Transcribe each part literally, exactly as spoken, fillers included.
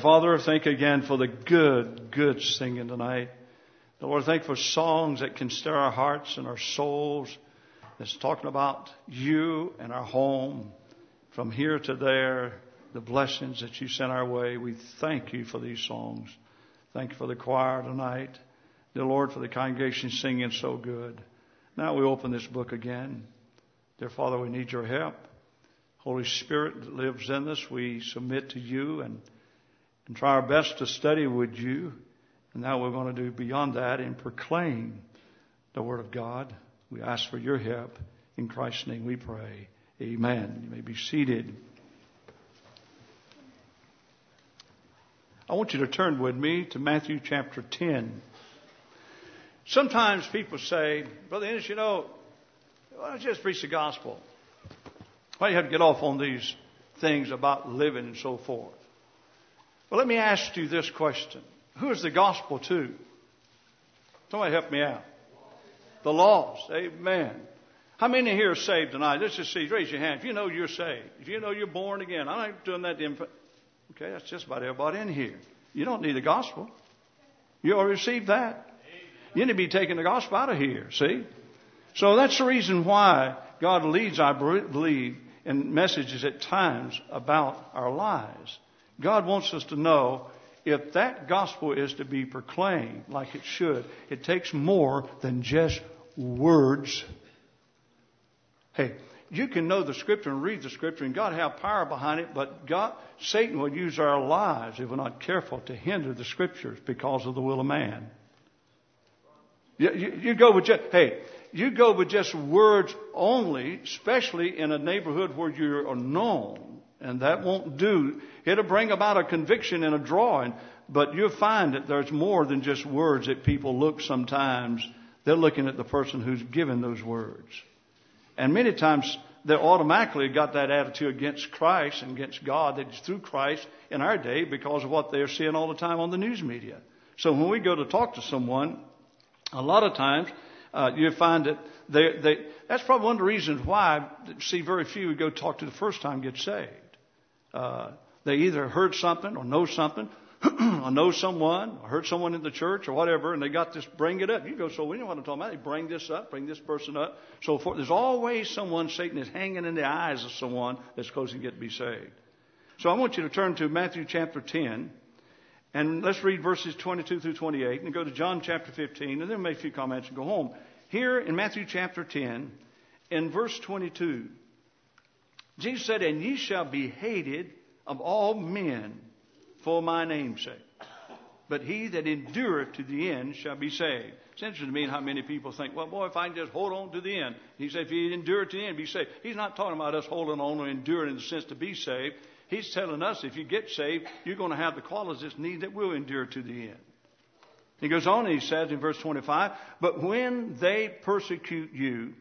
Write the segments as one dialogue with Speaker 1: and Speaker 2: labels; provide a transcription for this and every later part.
Speaker 1: Father, thank you again for the good, good singing tonight. Lord, thank you for songs that can stir our hearts and our souls. That's talking about you and our home. From here to there, the blessings that you sent our way. We thank you for these songs. Thank you for the choir tonight. Dear Lord, for the congregation singing so good. Now we open this book again. Dear Father, we need your help. Holy Spirit that lives in us, we submit to you and, and try our best to study with you. And now we're going to do beyond that and proclaim the Word of God. We ask for your help. In Christ's name we pray. Amen. You may be seated. I want you to turn with me to Matthew chapter ten. Sometimes people say, Brother Ennis, you know, why don't you just preach the gospel? Why do you have to get off on these things about living and so forth? Well, let me ask you this question. Who is the gospel to? Somebody help me out. The lost. Amen. How many here are saved tonight? Let's just see. Raise your hand. If you know you're saved. If you know you're born again. I'm not doing that to infant. Okay, that's just about everybody in here. You don't need the gospel. You already received that. You need to be taking the gospel out of here. See? So that's the reason why God leads, I believe, in messages at times about our lives. God wants us to know if that gospel is to be proclaimed like it should, it takes more than just words. Hey, you can know the Scripture and read the Scripture and God have power behind it, but God, Satan will use our lives if we're not careful to hinder the Scriptures because of the will of man. You, you, you go with just, hey, you go with just words only, especially in a neighborhood where you are known, and that won't do. It'll bring about a conviction and a drawing, but you'll find that there's more than just words that people look sometimes. They're looking at the person who's given those words. And many times they automatically got that attitude against Christ and against God that is through Christ in our day because of what they're seeing all the time on the news media. So when we go to talk to someone, a lot of times uh, you find that they, they, that's probably one of the reasons why I see very few who go talk to the first time get saved. Uh, they either heard something or know something or know someone or heard someone in the church or whatever, and they got this, bring it up. You go, so we know what I'm talking about. They bring this up, bring this person up, so forth. There's always someone, Satan is hanging in the eyes of someone that's close to get to be saved. So I want you to turn to Matthew chapter ten, and let's read verses twenty-two through twenty-eight, and go to John chapter fifteen, and then make a few comments and go home. Here in Matthew chapter ten, in verse twenty-two, Jesus said, and ye shall be hated of all men for my name's sake. But he that endureth to the end shall be saved. It's interesting to me how many people think, well, boy, if I can just hold on to the end. He said, if you endure to the end, be saved. He's not talking about us holding on or enduring in the sense to be saved. He's telling us if you get saved, you're going to have the qualities that's needed that will endure to the end. He goes on and he says in verse twenty-five, but when they persecute you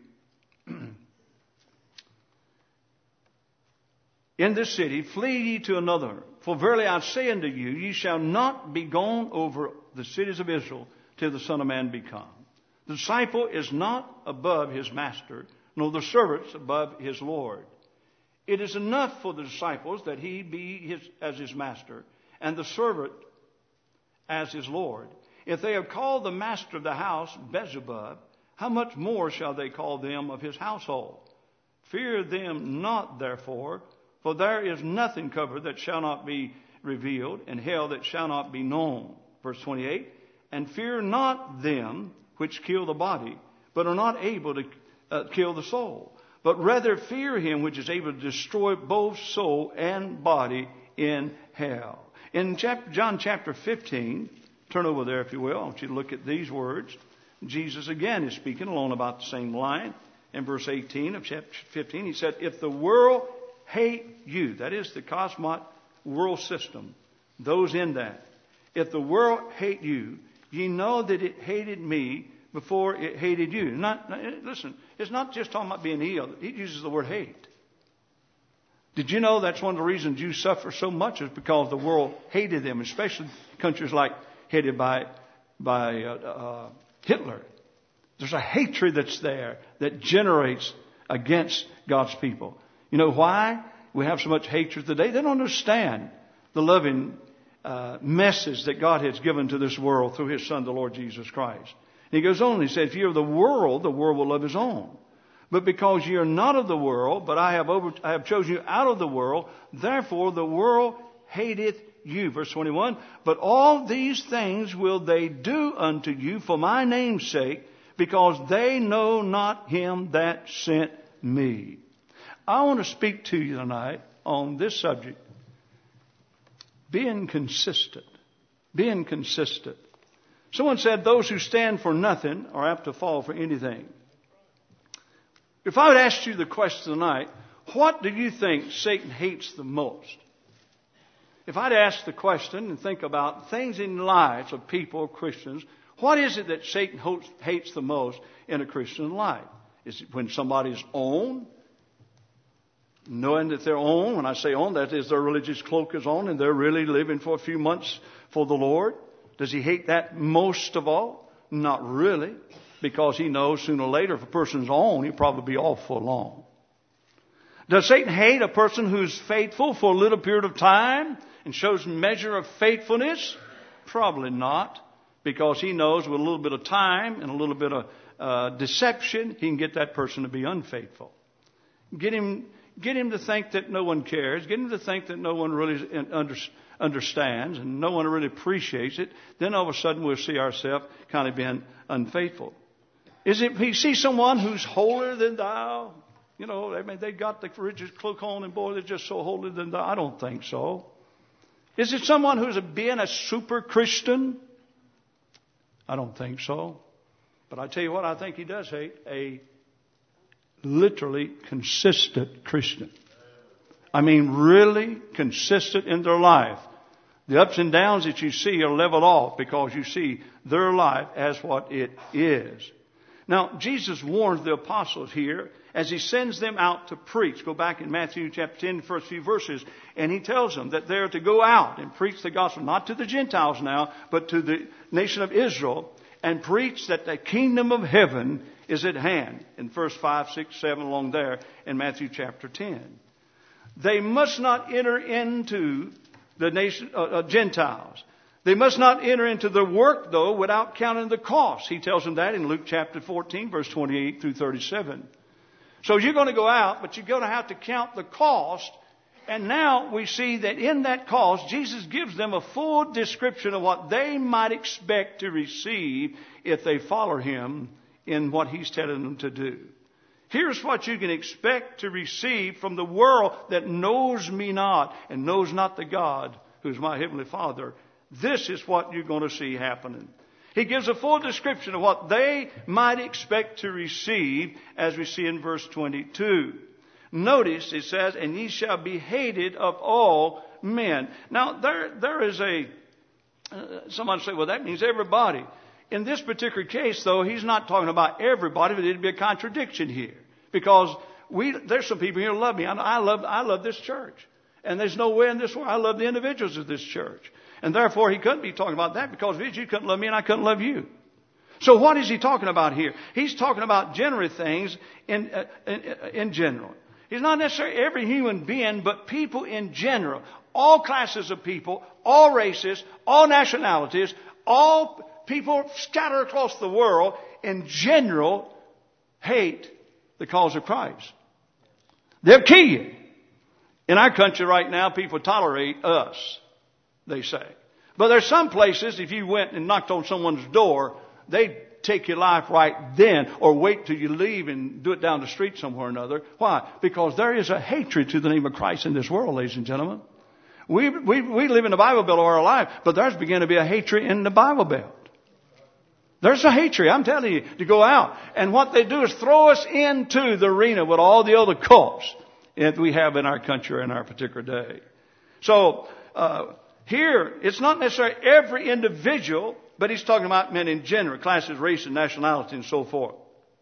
Speaker 1: in this city, flee ye to another. For verily I say unto you, ye shall not be gone over the cities of Israel till the Son of Man be come. The disciple is not above his master, nor the servant above his Lord. It is enough for the disciples that he be his, as his master, and the servant as his Lord. If they have called the master of the house Beelzebub, how much more shall they call them of his household? Fear them not, therefore, for there is nothing covered that shall not be revealed, and hell that shall not be known. Verse twenty-eight, and fear not them which kill the body, but are not able to uh, kill the soul. But rather fear him which is able to destroy both soul and body in hell. In chapter, John chapter fifteen, turn over there if you will. I want you to look at these words. Jesus again is speaking along about the same line. In verse eighteen of chapter fifteen, he said, if the world hate you, that is the cosmic world system, those in that. If the world hate you, ye know that it hated me before it hated you. Not, listen, it's not just talking about being healed. He uses the word hate. Did you know that's one of the reasons you suffer so much is because the world hated them, especially countries like headed by, by uh, uh, Hitler. There's a hatred that's there that generates against God's people. You know why we have so much hatred today? They don't understand the loving uh, message that God has given to this world through His Son, the Lord Jesus Christ. And He goes on and He said, if you're of the world, the world will love His own. But because you're not of the world, but I have over, I have chosen you out of the world, therefore the world hateth you. Verse twenty-one, but all these things will they do unto you for my name's sake, because they know not Him that sent me. I want to speak to you tonight on this subject. Being consistent. Being consistent. Someone said those who stand for nothing are apt to fall for anything. If I would ask you the question tonight, what do you think Satan hates the most? If I'd ask the question and think about things in lives of people, Christians, what is it that Satan hates the most in a Christian life? Is it when somebody's on? Knowing that they're on, when I say on, that is their religious cloak is on and they're really living for a few months for the Lord. Does he hate that most of all? Not really, because he knows sooner or later if a person's on, he'll probably be off for long. Does Satan hate a person who's faithful for a little period of time and shows measure of faithfulness? Probably not, because he knows with a little bit of time and a little bit of uh, deception, he can get that person to be unfaithful. Get him, get him to think that no one cares. Get him to think that no one really under, understands and no one really appreciates it. Then all of a sudden we'll see ourselves kind of being unfaithful. Is it he see someone who's holier than thou? You know, I mean, they got the religious cloak on and boy, they're just so holier than thou. I don't think so. Is it someone who's being a super Christian? I don't think so. But I tell you what, I think he does hate a literally consistent Christian. I mean, really consistent in their life. The ups and downs that you see are leveled off because you see their life as what it is. Now, Jesus warns the apostles here as he sends them out to preach. Go back in Matthew chapter ten, the first few verses, and he tells them that they're to go out and preach the gospel, not to the Gentiles now, but to the nation of Israel, and preach that the kingdom of heaven is at hand. In verse five, six, seven, along there in Matthew chapter ten. They must not enter into the nation, uh, uh, Gentiles. They must not enter into their work, though, without counting the cost. He tells them that in Luke chapter fourteen, verse twenty-eight through thirty-seven. So you're going to go out, but you're going to have to count the cost. And now we see that in that cost, Jesus gives them a full description of what they might expect to receive if they follow Him in what He's telling them to do. Here's what you can expect to receive from the world that knows me not and knows not the God who's my Heavenly Father. This is what you're going to see happening. He gives a full description of what they might expect to receive as we see in verse twenty-two. Notice it says, and ye shall be hated of all men. Now, there, there is a, uh, someone say, well, that means everybody. In this particular case, though, he's not talking about everybody, but it'd be a contradiction here. Because we, there's some people here who love me. I, I love, I love this church. And there's no way in this world I love the individuals of this church. And therefore, he couldn't be talking about that because you couldn't love me and I couldn't love you. So what is he talking about here? He's talking about general things in, uh, in, in general. He's not necessarily every human being, but people in general. All classes of people, all races, all nationalities, all people scattered across the world in general hate the cause of Christ. They're key. In our country right now, people tolerate us, they say. But there's some places, if you went and knocked on someone's door, they'd take your life right then or wait till you leave and do it down the street somewhere or another. Why? Because there is a hatred to the name of Christ in this world, ladies and gentlemen. We, we, we live in the Bible Belt all our life, but there's beginning to be a hatred in the Bible Belt. There's a hatred, I'm telling you, to go out. And what they do is throw us into the arena with all the other cults that we have in our country in our particular day. So, uh, here, it's not necessarily every individual, but he's talking about men in general, classes, race, and nationality, and so forth.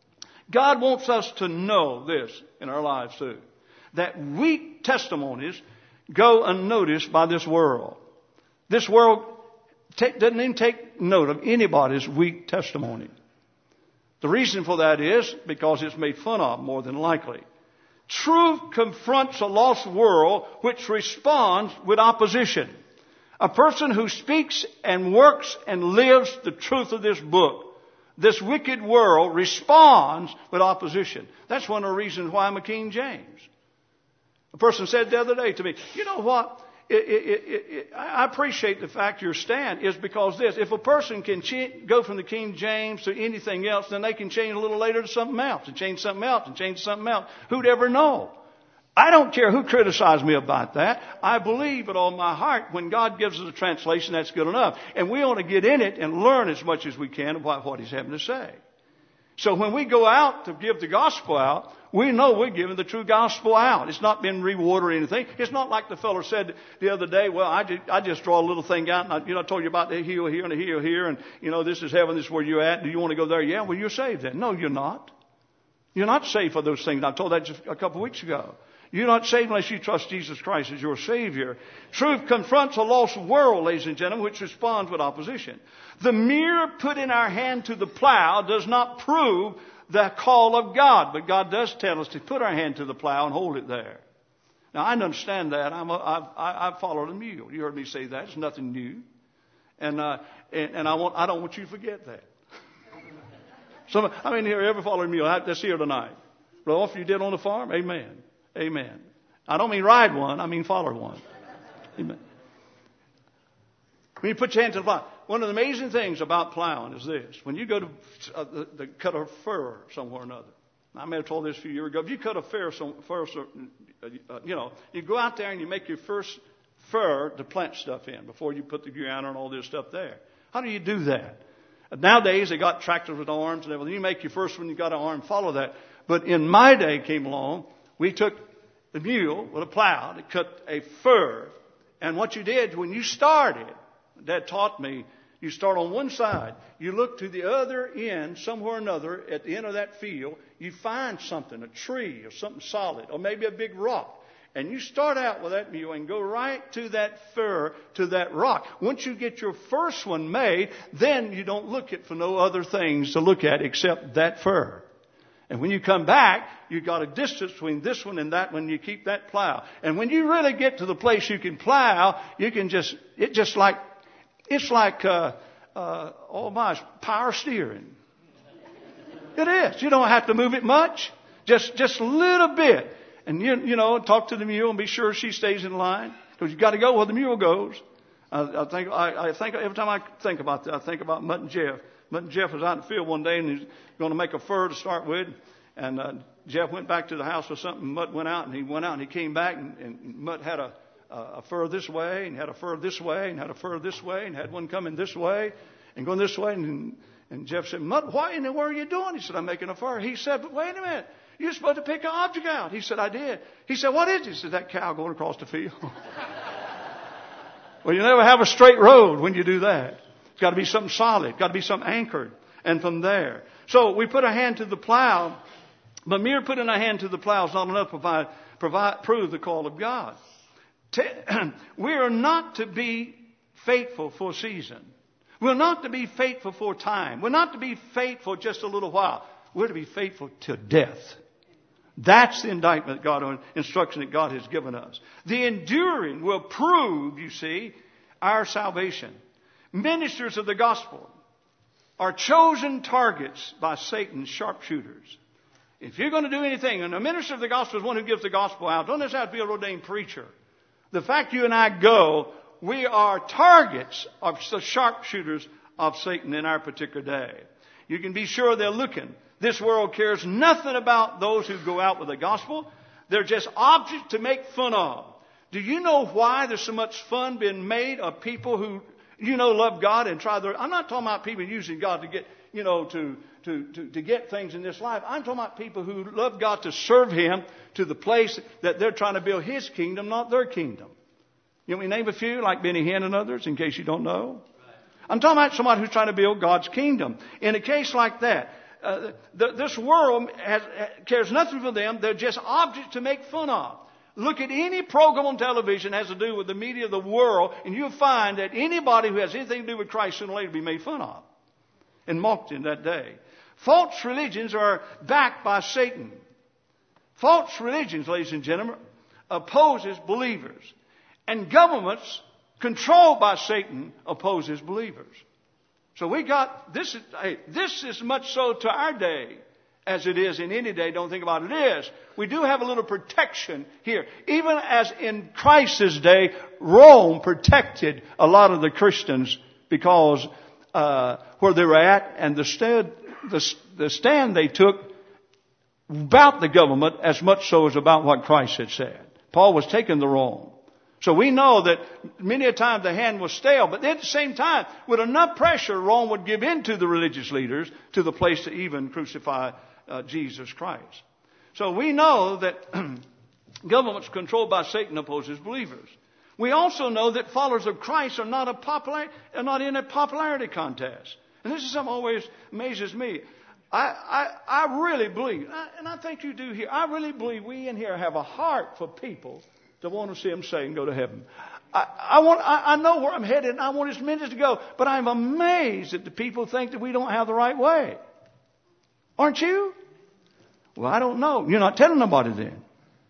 Speaker 1: God wants us to know this in our lives too, that weak testimonies go unnoticed by this world. This world take, doesn't even take note of anybody's weak testimony. The reason for that is because it's made fun of, more than likely. Truth confronts a lost world which responds with opposition. A person who speaks and works and lives the truth of this book, this wicked world, responds with opposition. That's one of the reasons why I'm a King James. A person said the other day to me, you know what? It, it, it, it, I appreciate the fact your stand is because this. If a person can ch- go from the King James to anything else, then they can change a little later to something else, and change something else, and change something else. Who'd ever know? I don't care who criticized me about that. I believe with all my heart when God gives us a translation, that's good enough. And we ought to get in it and learn as much as we can about what He's having to say. So when we go out to give the gospel out, we know we're giving the true gospel out. It's not been rewarded or anything. It's not like the fellow said the other day, well, I just, I just draw a little thing out, and I, you know, I told you about the heel here and the heel here, and, you know, this is heaven, this is where you're at. Do you want to go there? Yeah, well, you're saved then. No, you're not. You're not saved for those things. I told that just a couple of weeks ago. You're not saved unless you trust Jesus Christ as your Savior. Truth confronts a lost world, ladies and gentlemen, which responds with opposition. The mere putting our hand to the plow does not prove the call of God, but God does tell us to put our hand to the plow and hold it there. Now, I understand that. I'm a, I've, I've followed a mule. You heard me say that. It's nothing new. And, uh, and, and I, want, I don't want you to forget that. Some, I mean, here, ever followed a mule? That's here tonight. Well, if you did on the farm, amen. Amen. I don't mean ride one. I mean follow one. Amen. When you put your hand to the plow, one of the amazing things about plowing is this. When you go to uh, the, the cut a fur somewhere or another. I may have told this a few years ago. If you cut a fur, some, fur uh, you know, you go out there and you make your first fur to plant stuff in before you put the ground and all this stuff there. How do you do that? Nowadays, they got tractors with arms and everything. You make your first one, you got an arm, follow that. But in my day came along, we took the mule with a plow to cut a fur. And what you did when you started, Dad taught me, you start on one side. You look to the other end, somewhere or another, at the end of that field. You find something, a tree or something solid, or maybe a big rock. And you start out with that mule and go right to that fur, to that rock. Once you get your first one made, then you don't look at for no other things to look at except that fur. And when you come back, you've got a distance between this one and that one. You keep that plow. And when you really get to the place you can plow, you can just, it just like, it's like, uh, uh, oh my, power steering. It is. You don't have to move it much. Just, just a little bit. And you, you know, talk to the mule and be sure she stays in line. Because you've got to go where the mule goes. I, I think, I, I think every time I think about that, I think about Mutt and Jeff. Mutt and Jeff was out in the field one day and he's going to make a fur to start with. And uh, Jeff went back to the house or something. Mutt went out and he went out and he came back and, and Mutt had a, a fur this way and had a fur this way and had a fur this way and had one coming this way and going this way. And, and Jeff said, Mutt, why in the world are you doing? He said, I'm making a fur. He said, but wait a minute. You're supposed to pick an object out. He said, I did. He said, what is it? He said, that cow going across the field. Well, you never have a straight road when you do that. It's got to be something solid. It's got to be something anchored. And from there. So we put our hand to the plow. But mere putting our hand to the plow is not enough to provide, provide, prove the call of God. We are not to be faithful for a season. We're not to be faithful for time. We're not to be faithful just a little while. We're to be faithful to death. That's the indictment, God, instruction that God has given us. The enduring will prove, you see, our salvation. Ministers of the gospel are chosen targets by Satan's sharpshooters. If you're going to do anything, and a minister of the gospel is one who gives the gospel out, don't necessarily have to be a ordained preacher. The fact you and I go, we are targets of the sharpshooters of Satan in our particular day. You can be sure they're looking. This world cares nothing about those who go out with the gospel. They're just objects to make fun of. Do you know why there's so much fun being made of people who, you know, love God and try their... I'm not talking about people using God to get, you know, to, to, to, to get things in this life. I'm talking about people who love God to serve Him to the place that they're trying to build His kingdom, not their kingdom. You want me to name a few, like Benny Hinn and others, in case you don't know? I'm talking about somebody who's trying to build God's kingdom. In a case like that, Uh, the, this world has, cares nothing for them. They're just objects to make fun of. Look at any program on television that has to do with the media of the world, and you'll find that anybody who has anything to do with Christ sooner or later will be made fun of and mocked in that day. False religions are backed by Satan. False religions, ladies and gentlemen, opposes believers. And governments controlled by Satan opposes believers. So we got, this is, hey, this is much so to our day as it is in any day. Don't think about it, it is. We do have a little protection here. Even as in Christ's day, Rome protected a lot of the Christians because uh, where they were at and the stand, the, the stand they took about the government as much so as about what Christ had said. Paul was taking the Rome. So we know that many a time the hand was stale, but at the same time, with enough pressure, Rome would give in to the religious leaders to the place to even crucify uh, Jesus Christ. So we know that governments controlled by Satan opposes believers. We also know that followers of Christ are not a popular, are not in a popularity contest. And this is something that always amazes me. I, I, I really believe, and I think you do here, I really believe we in here have a heart for people to want to see them saved and go to heaven. I, I want, I, I know where I'm headed and I want His ministers to go, but I'm amazed that the people think that we don't have the right way. Aren't you? Well, I don't know. You're not telling nobody then.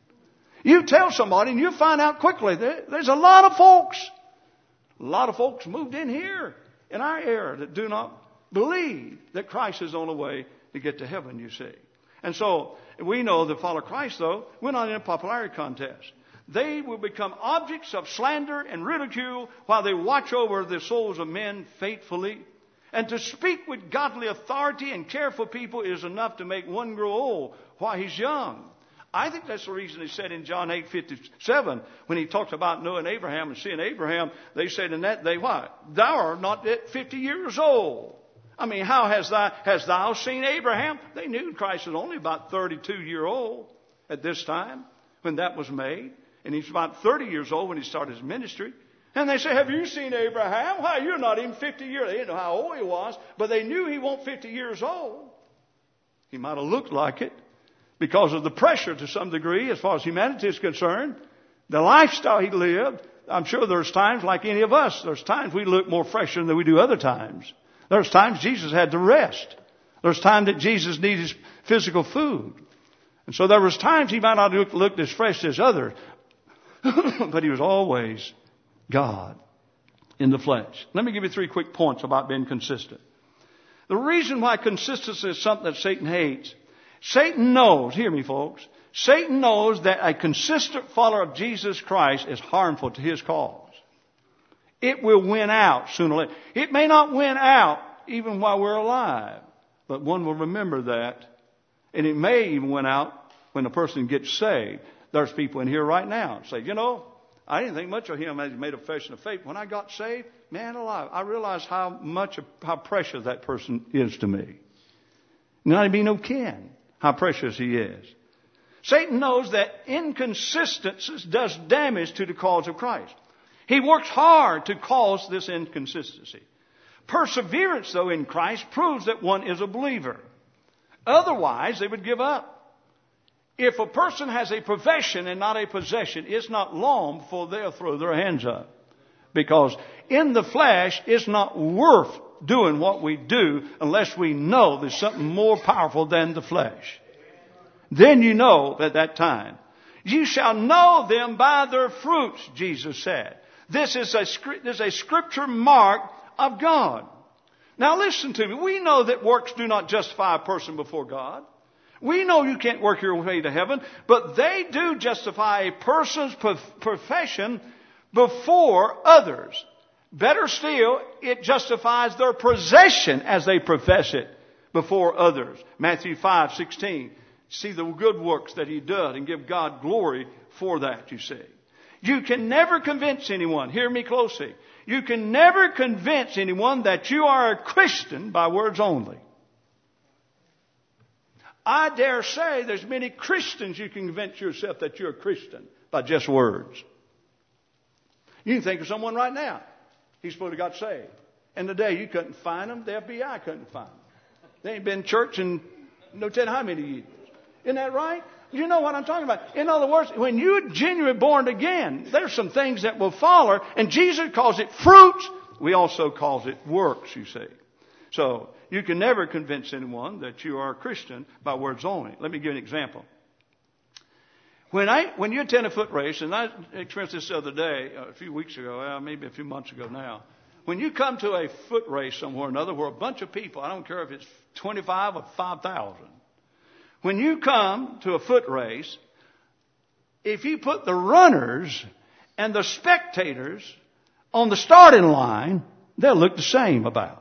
Speaker 1: You tell somebody and you find out quickly that there's a lot of folks, a lot of folks moved in here in our era that do not believe that Christ is on the way to get to heaven, you see. And so we know that follow Christ, though, we're not in a popularity contest. They will become objects of slander and ridicule while they watch over the souls of men faithfully. And to speak with godly authority and care for people is enough to make one grow old while he's young. I think that's the reason he said in John eight fifty-seven, when he talked about Noah and Abraham and seeing Abraham, they said in that day, what? Thou art not yet fifty years old. I mean, how has thou, has thou seen Abraham? They knew Christ was only about thirty-two years old at this time when that was made. And he's about thirty years old when he started his ministry. And they say, have you seen Abraham? Why, you're not even fifty years. They didn't know how old he was, but they knew he wasn't fifty years old. He might have looked like it because of the pressure to some degree as far as humanity is concerned. The lifestyle he lived. I'm sure there's times like any of us. There's times we look more fresher than we do other times. There's times Jesus had to rest. There's times that Jesus needed physical food. And so there was times he might not have looked as fresh as others. But he was always God in the flesh. Let me give you three quick points about being consistent. The reason why consistency is something that Satan hates. Satan knows, hear me folks, Satan knows that a consistent follower of Jesus Christ is harmful to his cause. It will win out sooner or later. It may not win out even while we're alive, but one will remember that. And it may even win out when a person gets saved. There's people in here right now say, you know, I didn't think much of him as he made a profession of faith. When I got saved, man alive, I realized how much, how precious that person is to me. Not to be no kin, how precious he is. Satan knows that inconsistency does damage to the cause of Christ. He works hard to cause this inconsistency. Perseverance, though, in Christ proves that one is a believer. Otherwise, they would give up. If a person has a profession and not a possession, it's not long before they'll throw their hands up. Because in the flesh, it's not worth doing what we do unless we know there's something more powerful than the flesh. Then you know at that time. You shall know them by their fruits, Jesus said. This is a, this is a scripture mark of God. Now listen to me. We know that works do not justify a person before God. We know you can't work your way to heaven, but they do justify a person's profession before others. Better still, it justifies their possession as they profess it before others. Matthew five sixteen. See the good works that he does and give God glory for that, you see. You can never convince anyone, hear me closely, you can never convince anyone that you are a Christian by words only. I dare say there's many Christians you can convince yourself that you're a Christian by just words. You can think of someone right now. He's supposed to got saved. And today you couldn't find him. The F B I couldn't find him. They ain't been in church in no telling how many years. Isn't that right? You know what I'm talking about. In other words, when you're genuinely born again, there's some things that will follow. And Jesus calls it fruits. We also calls it works, you see. So you can never convince anyone that you are a Christian by words only. Let me give you an example. When I when you attend a foot race, and I experienced this the other day, a few weeks ago, uh, maybe a few months ago now. When you come to a foot race somewhere or another where a bunch of people, I don't care if it's twenty-five or five thousand. When you come to a foot race, if you put the runners and the spectators on the starting line, they'll look the same about.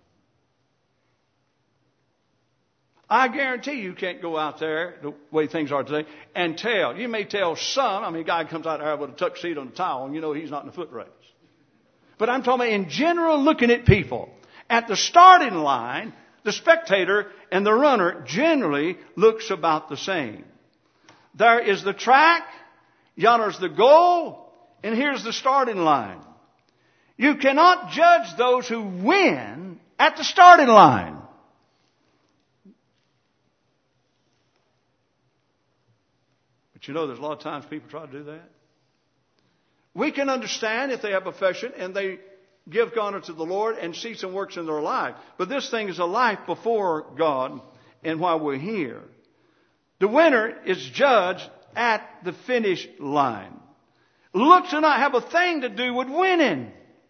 Speaker 1: I guarantee you can't go out there the way things are today and tell. You may tell some. I mean, a guy comes out there with a tuxedo and a towel, and you know he's not in a foot race. But I'm talking about in general, looking at people. At the starting line, the spectator and the runner generally looks about the same. There is the track, yonder's the goal, and here's the starting line. You cannot judge those who win at the starting line. But you know, there's a lot of times people try to do that. We can understand if they have affection and they give honor to the Lord and see some works in their life. But this thing is a life before God and while we're here. The winner is judged at the finish line. Looks do not have a thing to do with winning.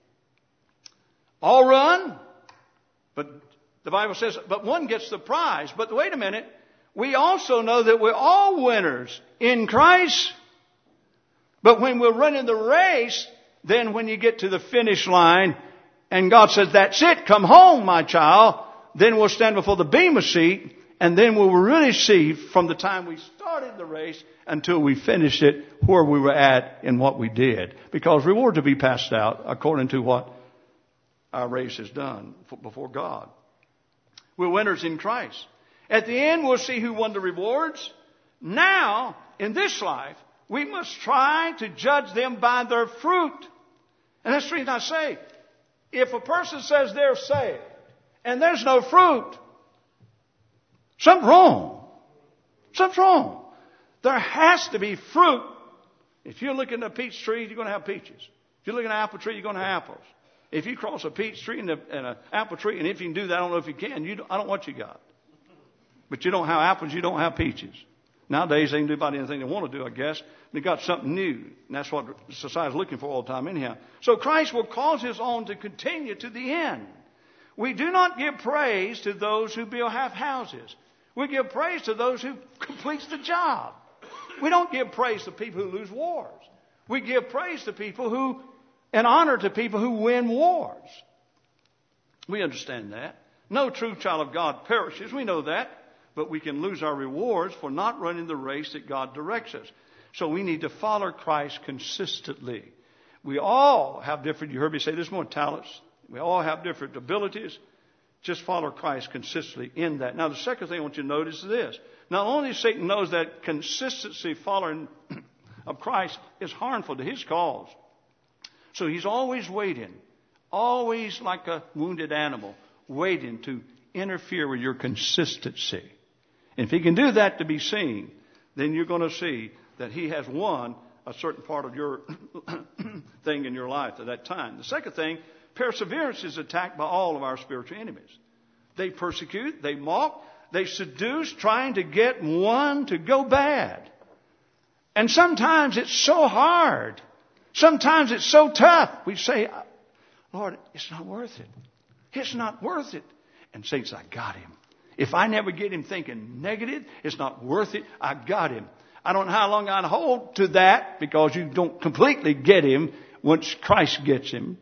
Speaker 1: All run, but the Bible says, but one gets the prize. But wait a minute. We also know that we're all winners in Christ. But when we're running the race, then when you get to the finish line and God says, that's it, come home, my child, then we'll stand before the bema seat, and then we'll really see from the time we started the race until we finished it where we were at and what we did. Because reward to be passed out according to what our race has done before God. We're winners in Christ. At the end, we'll see who won the rewards. Now, in this life, we must try to judge them by their fruit. And that's the reason I say, if a person says they're saved and there's no fruit, something's wrong. Something's wrong. There has to be fruit. If you're looking at a peach tree, you're going to have peaches. If you're looking at an apple tree, you're going to have apples. If you cross a peach tree and, a, and an apple tree, and if you can do that, I don't know if you can. You don't, I don't know what you got. But you don't have apples, you don't have peaches. Nowadays, they can do about anything they want to do, I guess. They got something new. And that's what society's looking for all the time anyhow. So Christ will cause His own to continue to the end. We do not give praise to those who build half houses. We give praise to those who complete the job. We don't give praise to people who lose wars. We give praise to people who, and honor to people who win wars. We understand that. No true child of God perishes. We know that. But we can lose our rewards for not running the race that God directs us. So we need to follow Christ consistently. We all have different, you heard me say this more, talents. We all have different abilities. Just follow Christ consistently in that. Now, the second thing I want you to notice is this. Not only Satan knows that consistency following of Christ is harmful to his cause. So he's always waiting. Always like a wounded animal, waiting to interfere with your consistency. And if he can do that to be seen, then you're going to see that he has won a certain part of your thing in your life at that time. The second thing, perseverance is attacked by all of our spiritual enemies. They persecute, they mock, they seduce, trying to get one to go bad. And sometimes it's so hard. Sometimes it's so tough. We say, Lord, it's not worth it. It's not worth it. And Satan says, I got him. If I never get him thinking negative, it's not worth it. I got him. I don't know how long I'd hold to that because you don't completely get him once Christ gets him.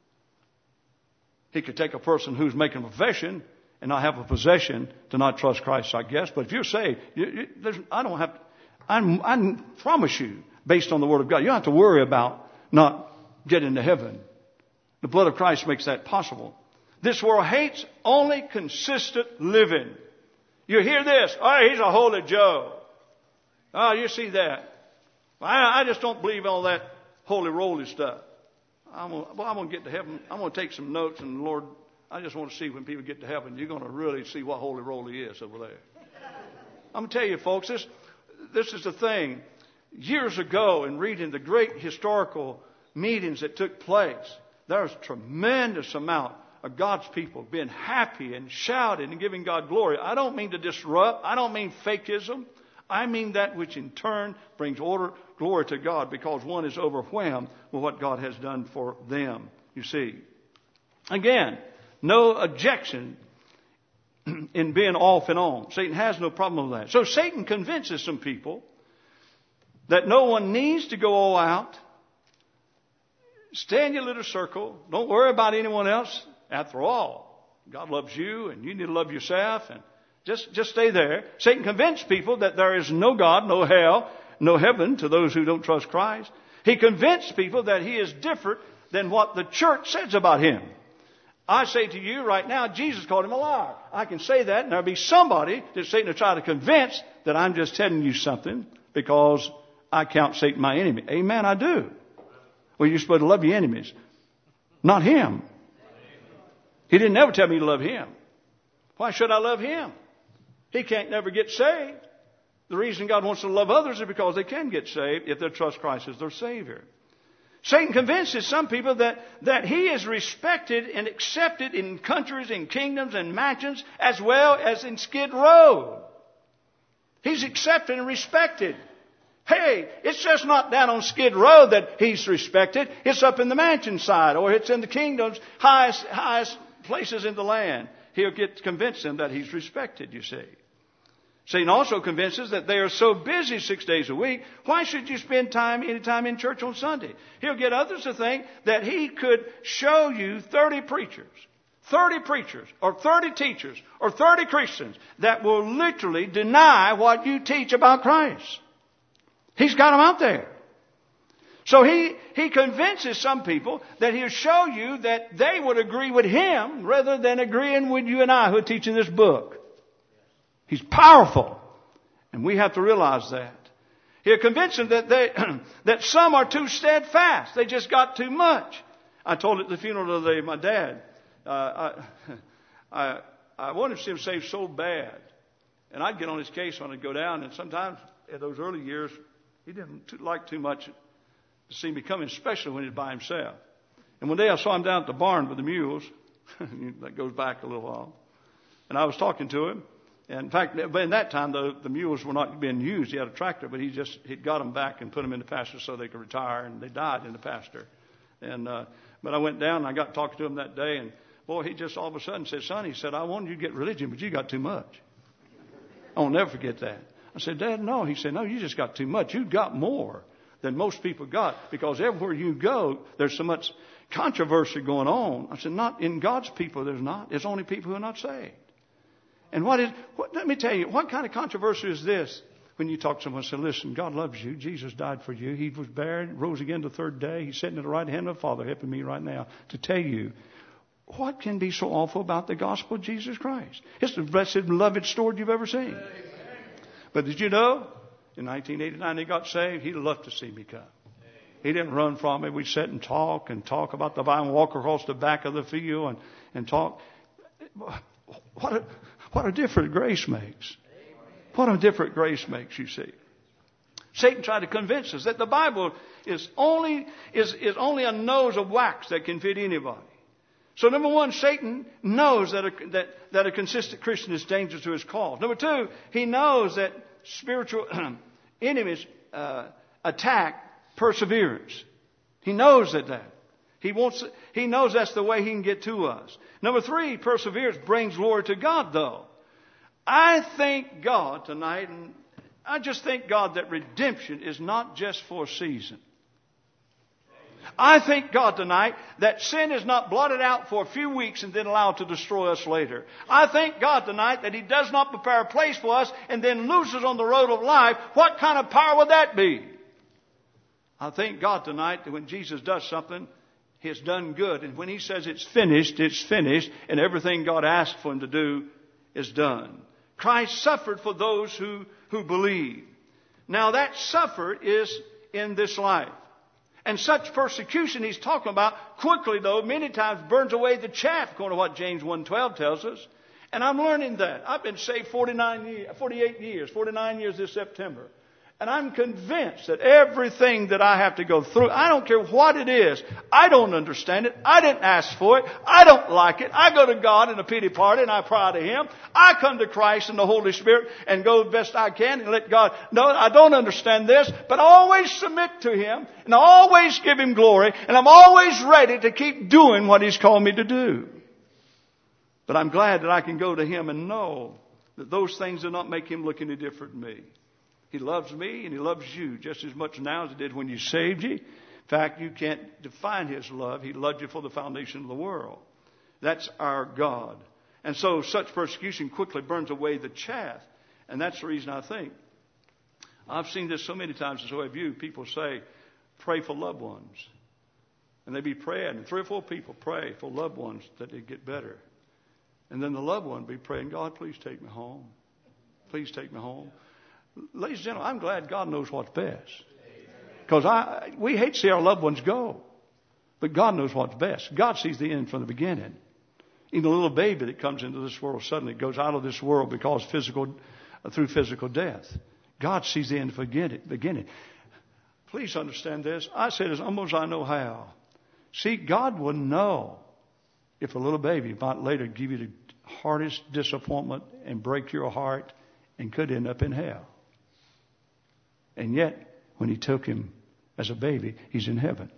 Speaker 1: He could take a person who's making a profession and not have a possession to not trust Christ, I guess. But if you're saved, you, you, I don't have to, I'm, I promise you, based on the Word of God, you don't have to worry about not getting to heaven. The blood of Christ makes that possible. This world hates only consistent living. You hear this, oh, he's a holy Joe. Oh, you see that. I, I just don't believe all that holy roly stuff. I'm gonna, well, I'm going to get to heaven. I'm going to take some notes, and Lord, I just want to see when people get to heaven, you're going to really see what holy roly is over there. I'm going to tell you, folks, this, this is the thing. Years ago, in reading the great historical meetings that took place, there was a tremendous amount of God's people being happy and shouting and giving God glory. I don't mean to disrupt. I don't mean fakeism. I mean that which in turn brings order, glory to God, because one is overwhelmed with what God has done for them, you see. Again, no objection in being off and on. Satan has no problem with that. So Satan convinces some people that no one needs to go all out. Stay in your little circle. Don't worry about anyone else. After all, God loves you and you need to love yourself. And just, just stay there. Satan convinced people that there is no God, no hell, no heaven to those who don't trust Christ. He convinced people that he is different than what the church says about him. I say to you right now, Jesus called him a liar. I can say that, and there'll be somebody that Satan will try to convince that I'm just telling you something because I count Satan my enemy. Amen, I do. Well, you're supposed to love your enemies, not him. He didn't ever tell me to love him. Why should I love him? He can't never get saved. The reason God wants to love others is because they can get saved if they trust Christ as their Savior. Satan convinces some people that, that he is respected and accepted in countries and kingdoms and mansions as well as in Skid Row. He's accepted and respected. Hey, it's just not down on Skid Row that he's respected. It's up in the mansion side, or it's in the kingdom's highest, highest places in the land. He'll get to convince them that he's respected, you see. Satan also convinces that they are so busy six days a week, why should you spend time any time in church on Sunday? He'll get others to think that he could show you thirty preachers, thirty preachers, or thirty teachers, or thirty Christians that will literally deny what you teach about Christ. He's got them out there. So he, he convinces some people that he'll show you that they would agree with him rather than agreeing with you and I who are teaching this book. He's powerful. And we have to realize that. He'll convince them that they, that some are too steadfast. They just got too much. I told at the funeral today, my dad, uh, I, I, I wanted to see him saved so bad. And I'd get on his case when I'd go down. And sometimes in those early years, he didn't too, like too much to see me coming, especially when he was by himself. And one day I saw him down at the barn with the mules. That goes back a little while. And I was talking to him. And in fact, in that time, the, the mules were not being used. He had a tractor, but he just he'd got them back and put them in the pasture so they could retire, and they died in the pasture. And uh, but I went down and I got talking to him that day, and boy, he just all of a sudden said, "Son," he said, "I wanted you to get religion, but you got too much." I'll never forget that. I said, "Dad, no." He said, "No, you just got too much. You got more than most people got, because everywhere you go, there's so much controversy going on." I said, "Not in God's people, there's not. It's only people who are not saved." And what is, what, let me tell you, what kind of controversy is this? When you talk to someone and say, "Listen, God loves you. Jesus died for you. He was buried, rose again the third day. He's sitting at the right hand of the Father, helping me right now to tell you." What can be so awful about the gospel of Jesus Christ? It's the blessed and beloved story you've ever seen. But did you know, in nineteen eighty-nine, he got saved. He loved to see me come. He didn't run from me. We'd sit and talk and talk about the Bible, walk across the back of the field and, and talk. What a, what a difference grace makes. What a difference grace makes, you see. Satan tried to convince us that the Bible is only, is, is only a nose of wax that can fit anybody. So number one, Satan knows that a, that, that a consistent Christian is dangerous to his cause. Number two, he knows that spiritual enemies uh, attack perseverance. He knows that that. He wants. He knows that's the way he can get to us. Number three, perseverance brings glory to God, though. I thank God tonight, and I just thank God that redemption is not just for a season. I thank God tonight that sin is not blotted out for a few weeks and then allowed to destroy us later. I thank God tonight that He does not prepare a place for us and then lose us on the road of life. What kind of power would that be? I thank God tonight that when Jesus does something, He has done good. And when He says it's finished, it's finished. And everything God asked for Him to do is done. Christ suffered for those who, who believe. Now that suffered is in this life. And such persecution He's talking about quickly, though, many times burns away the chaff, according to what James one twelve tells us. And I'm learning that. I've been saved forty-nine years, forty-eight years, forty-nine years this September. And I'm convinced that everything that I have to go through, I don't care what it is. I don't understand it. I didn't ask for it. I don't like it. I go to God in a pity party and I cry to Him. I come to Christ and the Holy Spirit and go the best I can and let God know I don't understand this, but I always submit to Him and I always give Him glory and I'm always ready to keep doing what He's called me to do. But I'm glad that I can go to Him and know that those things do not make Him look any different than me. He loves me and He loves you just as much now as He did when He saved you. In fact, you can't define His love. He loved you for the foundation of the world. That's our God. And so such persecution quickly burns away the chaff. And that's the reason I think. I've seen this so many times, and so have you. People say, pray for loved ones. And they be praying. And three or four people pray for loved ones that they get better. And then the loved one be praying, God, please take me home. Please take me home. Ladies and gentlemen, I'm glad God knows what's best. Because I, we hate to see our loved ones go. But God knows what's best. God sees the end from the beginning. Even a little baby that comes into this world suddenly goes out of this world because physical, through physical death. God sees the end from the beginning. Please understand this. I say this almost I know how. See, God would know if a little baby might later give you the hardest disappointment and break your heart and could end up in hell. And yet, when He took him as a baby, he's in heaven.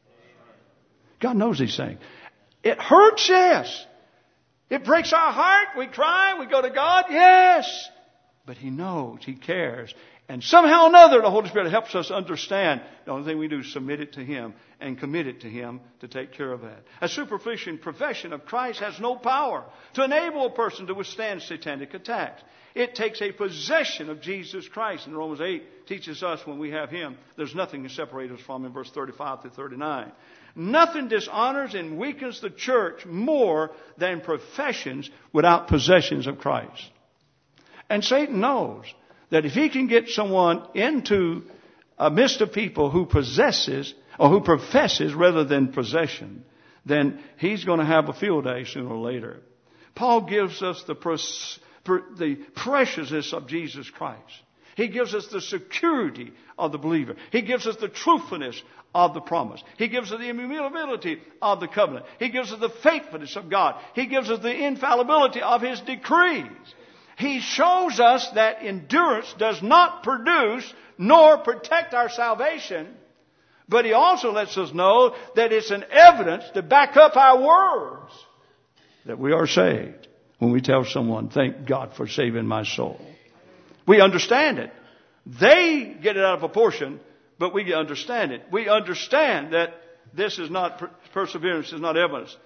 Speaker 1: God knows these things. It hurts, yes. It breaks our heart. We cry. We go to God, yes. But He knows. He cares. And somehow or another, the Holy Spirit helps us understand. The only thing we do is submit it to Him and commit it to Him to take care of that. A superficial profession of Christ has no power to enable a person to withstand satanic attacks. It takes a possession of Jesus Christ. And Romans eight teaches us when we have Him, there's nothing to separate us from Him, verse thirty-five through thirty-nine. Nothing dishonors and weakens the church more than professions without possessions of Christ. And Satan knows that if he can get someone into a midst of people who possesses, or who professes rather than possession, then he's going to have a field day sooner or later. Paul gives us the pros- the preciousness of Jesus Christ. He gives us the security of the believer. He gives us the truthfulness of the promise. He gives us the immutability of the covenant. He gives us the faithfulness of God. He gives us the infallibility of His decrees. He shows us that endurance does not produce nor protect our salvation, but He also lets us know that it's an evidence to back up our words that we are saved. When we tell someone, thank God for saving my soul. We understand it. They get it out of proportion, but we understand it. We understand that this is not, perseverance is not evidence.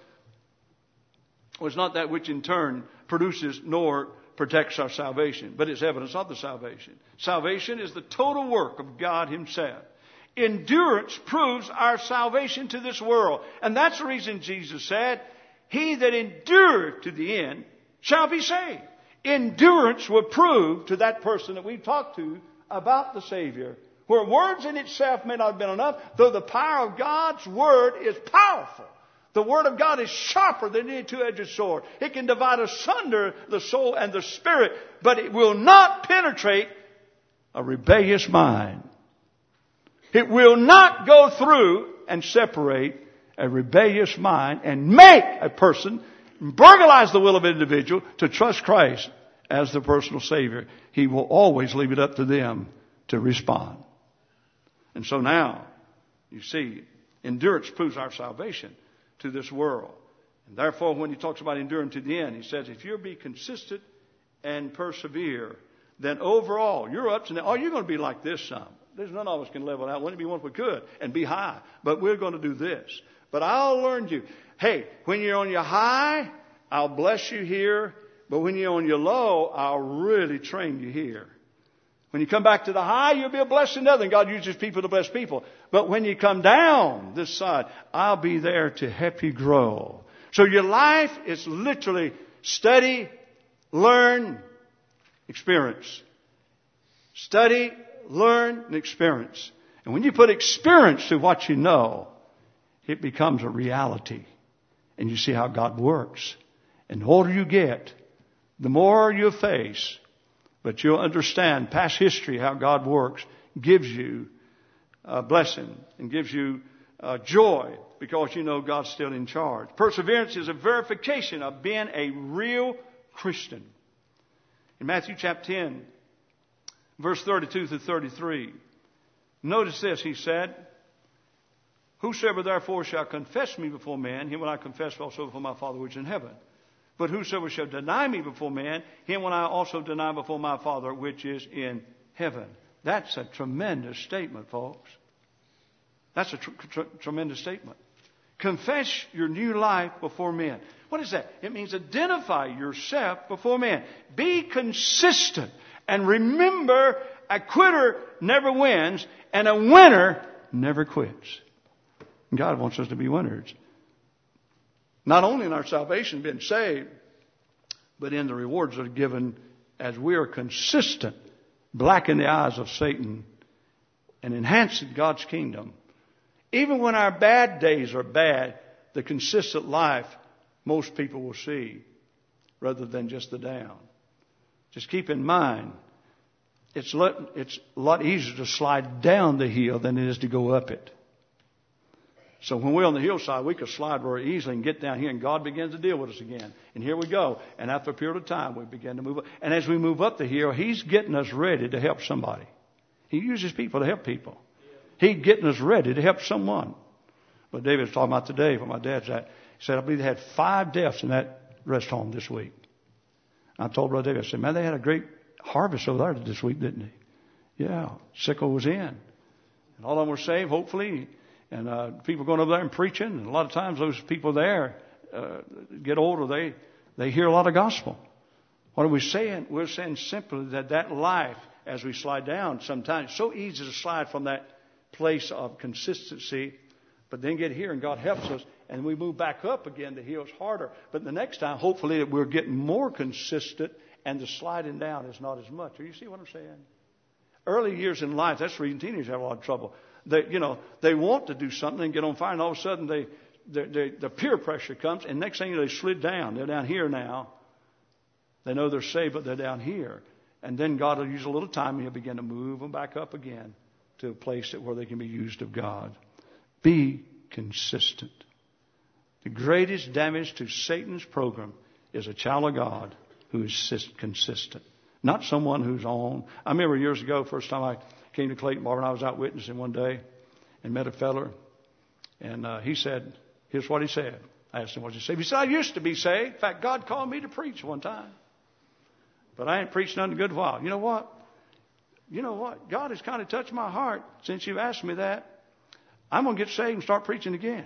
Speaker 1: Well, it's not that which in turn produces nor protects our salvation, but it's evidence of the salvation. Salvation is the total work of God Himself. Endurance proves our salvation to this world. And that's the reason Jesus said, He that endureth to the end shall be saved. Endurance will prove to that person that we've talked to about the Savior, where words in itself may not have been enough, though the power of God's Word is powerful. The Word of God is sharper than any two-edged sword. It can divide asunder the soul and the spirit, but it will not penetrate a rebellious mind. It will not go through and separate a rebellious mind and make a person burglarize the will of an individual to trust Christ as the personal Savior. He will always leave it up to them to respond. And so now, you see, endurance proves our salvation to this world. And therefore, when He talks about enduring to the end, He says, if you'll be consistent and persevere, then overall, your ups and downs, oh, you're going to be like this some. There's none of us can level out. Wouldn't it be one if we could and be high? But we're going to do this. But I'll learn you. Hey, when you're on your high, I'll bless you here. But when you're on your low, I'll really train you here. When you come back to the high, you'll be a blessing to others. And God uses people to bless people. But when you come down this side, I'll be there to help you grow. So your life is literally study, learn, experience. Study, learn, and experience. And when you put experience to what you know, it becomes a reality. And you see how God works. And the older you get, the more you face, but you'll understand past history, how God works. gives you a blessing and gives you uh, joy because you know God's still in charge. Perseverance is a verification of being a real Christian. In Matthew chapter ten, verse thirty-two through thirty-three, notice this, he said, whosoever therefore shall confess me before men, him will I confess also before my Father which is in heaven. But whosoever shall deny me before men, him will I also deny before my Father which is in heaven. That's a tremendous statement, folks. That's a tr- tr- tremendous statement. Confess your new life before men. What is that? It means identify yourself before men. Be consistent. And remember, a quitter never wins, and a winner never quits. God wants us to be winners. Not only in our salvation, being saved, but in the rewards that are given as we are consistent, blacken the eyes of Satan, and enhancing God's kingdom. Even when our bad days are bad, the consistent life most people will see, rather than just the down. Just keep in mind, it's, let, it's a lot easier to slide down the hill than it is to go up it. So when we're on the hillside, we can slide very easily and get down here, and God begins to deal with us again. And here we go. And after a period of time, we begin to move up. And as we move up the hill, He's getting us ready to help somebody. He uses people to help people. He's getting us ready to help someone. But David was talking about today, when my dad's at, he said, I believe they had five deaths in that rest home this week. I told Brother David, I said, man, they had a great harvest over there this week, didn't they? Yeah, sickle was in. And all of them were saved, hopefully. And uh, people going over there and preaching. And a lot of times those people there uh, get older. They they hear a lot of gospel. What are we saying? We're saying simply that that life, as we slide down, sometimes it's so easy to slide from that place of consistency, but then get here and God helps us, and we move back up again. The hill's harder. But the next time, hopefully, we're getting more consistent, and the sliding down is not as much. Do you see what I'm saying? Early years in life, that's the reason teenagers have a lot of trouble. They, you know, they want to do something and get on fire, and all of a sudden they, they, they, the peer pressure comes, and next thing you know, they slid down. They're down here now. They know they're saved, but they're down here. And then God will use a little time, and He'll begin to move them back up again to a place where they can be used of God. Be consistent. The greatest damage to Satan's program is a child of God who is consistent, not someone who's on. I remember years ago, first time I came to Clayton Barber, and I was out witnessing one day and met a feller. And uh, he said, here's what he said. I asked him what he said. He said, I used to be saved. In fact, God called me to preach one time. But I ain't preached none in a good while. You know what? You know what? God has kind of touched my heart since you've asked me that. I'm going to get saved and start preaching again.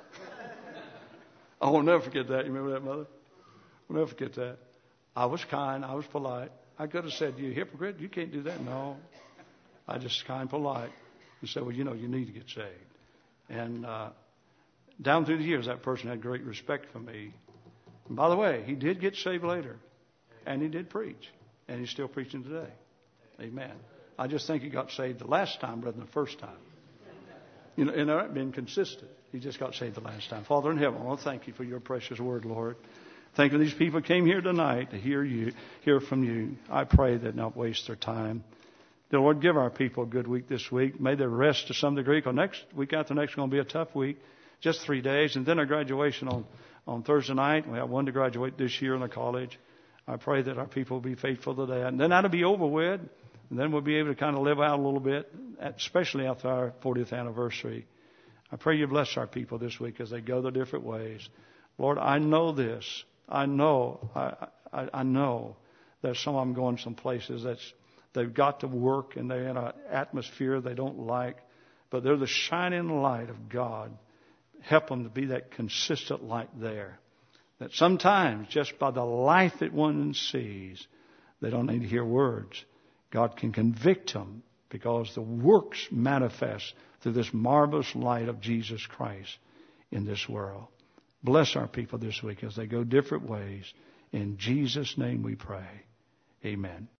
Speaker 1: I will never forget that. You remember that, Mother? I'll never forget that. I was kind. I was polite. I could have said, you hypocrite, you can't do that. No. I just kind of polite and said, well, you know, you need to get saved. And uh, down through the years, that person had great respect for me. And by the way, he did get saved later. And he did preach. And he's still preaching today. Amen. I just think he got saved the last time rather than the first time. You know, and I've been consistent. He just got saved the last time. Father in heaven, I want to thank you for your precious word, Lord. Thank you these people came here tonight to hear you, hear from you. I pray that not waste their time. The Lord, give our people a good week this week. May they rest to some degree, because next week after next is going to be a tough week. Just three days. And then our graduation on, on Thursday night. We have one to graduate this year in the college. I pray that our people will be faithful to that. And then that'll be over with. And then we'll be able to kind of live out a little bit, especially after our fortieth anniversary. I pray you bless our people this week as they go their different ways. Lord, I know this. I know. I, I, I know that some of them going some places that's they've got to work, and they're in an atmosphere they don't like, but they're the shining light of God. Help them to be that consistent light there. That sometimes, just by the life that one sees, they don't need to hear words. God can convict them because the works manifest through this marvelous light of Jesus Christ in this world. Bless our people this week as they go different ways. In Jesus' name we pray. Amen.